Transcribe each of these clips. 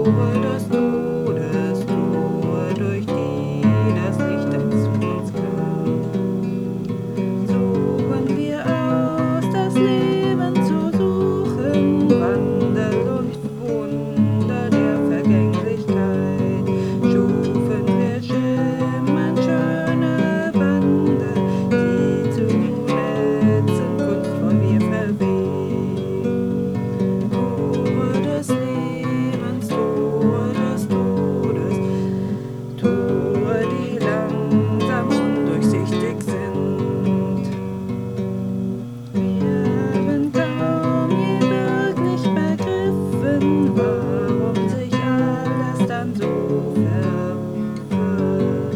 Tore des Todes, Tore, durch die das Licht zu uns kam. Suchen wir aus, das Leben zu suchen, Wandel und Wunder der Vergänglichkeit. Schufen wir schimmernd schöne Bande, die zuletzt kunstvoll wir verwehen. Tore des Lebens, Tore des Todes, Tore, die langsam undurchsichtig sind. Wir haben kaum je wirklich begriffen, warum sich alles dann so verwirrt.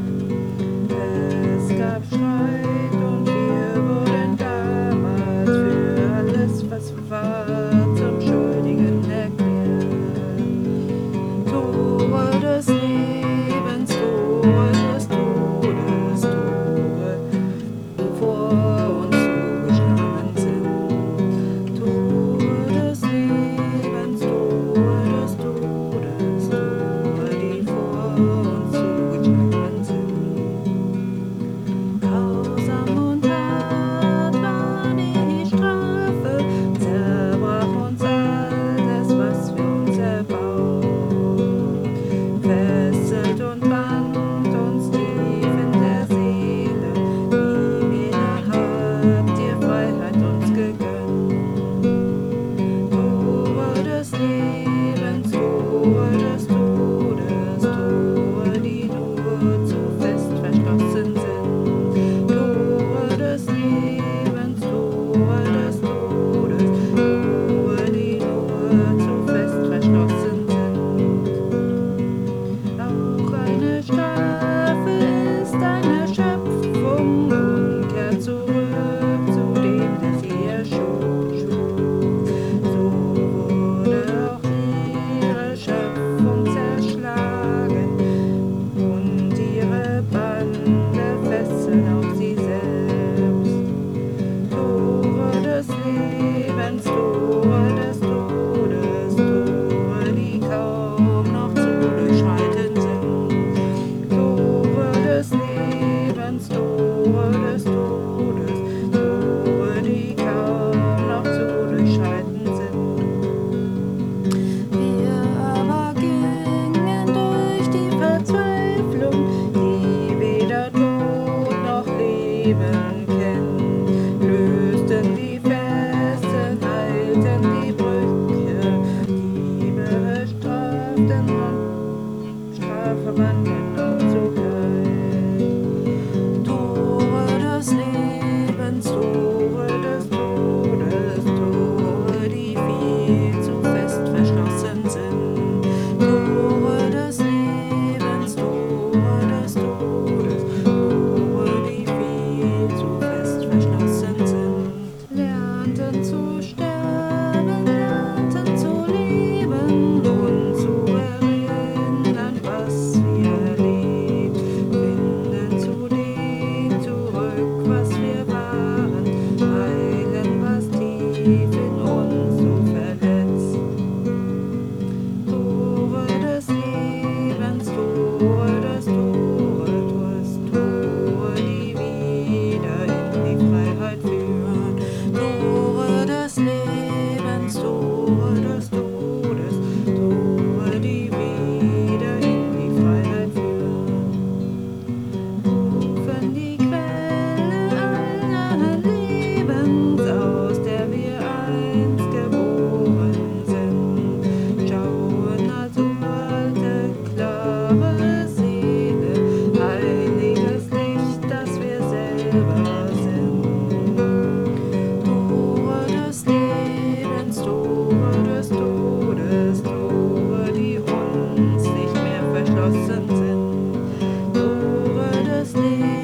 Es gab Streit und wir wurden damals für alles, was war, zum Schuldigen erklärt. Tore des Lebens, Tore des Todes, Tore, vor uns zugeschlagen sind. Tore des Lebens, Tore des Todes, Tore, die vor uns zugeschlagen sind. Grausam und hart war die Strafe, zerbrach uns alles, was wir uns erbaut. Fesselt und band uns tief in der Seele, nie wieder habt ihr Freiheit uns gegönnt. Tore des Lebens, Tore des Todes, Tore, die nur zu fest verschlossen sind. Tore des Lebens, Tore des Todes, Tore, die nur zu fest verschlossen sind. Auch eine Strafe ist eine Schöpfung und kehrt zurück zu dem, der sie erschuf. So wurde auch ihre Schöpfung zerschlagen und ihre Bande fesseln auf sie selbst. Tore des Lebens, Tore des Todes, Tore, die kaum noch zu durchschreiten sind. Tore des Lebens, Tore des Todes, Tore, die kaum noch zu durchschreiten sind. Wir aber gingen durch die Verzweiflung, die weder Tod noch Leben kennt, lösten die Fesseln, heilten die Brüche, die bestraften und strafverwandeln zugleich. Tore des Lebens, Tore des Todes, Tore, die viel zu fest verschlossen sind. Tore des Lebens, Tore des Todes, Tore, die viel zu fest verschlossen sind. Lernten zu sterben, lernten zu leben und zu erinnern, was wir erlebt. Finden zu dem zurück, was wir waren, heilen, was tief in uns so verletzt. Tore des Lebens, Tore des Todes, Tore, die wieder in die Freiheit führen. Tore des Lebens, Tore des Todes, Tore, die wieder in die Freiheit führen. Rufen die Quelle allen Lebens, aus der wir einst geboren sind. Schauen als uralte, klare Seele, heiliges Licht, das wir selber sind. Tore des Lebens, Tore des Todes, Tore, die uns nicht mehr verschlossen sind. Tore des Lebens.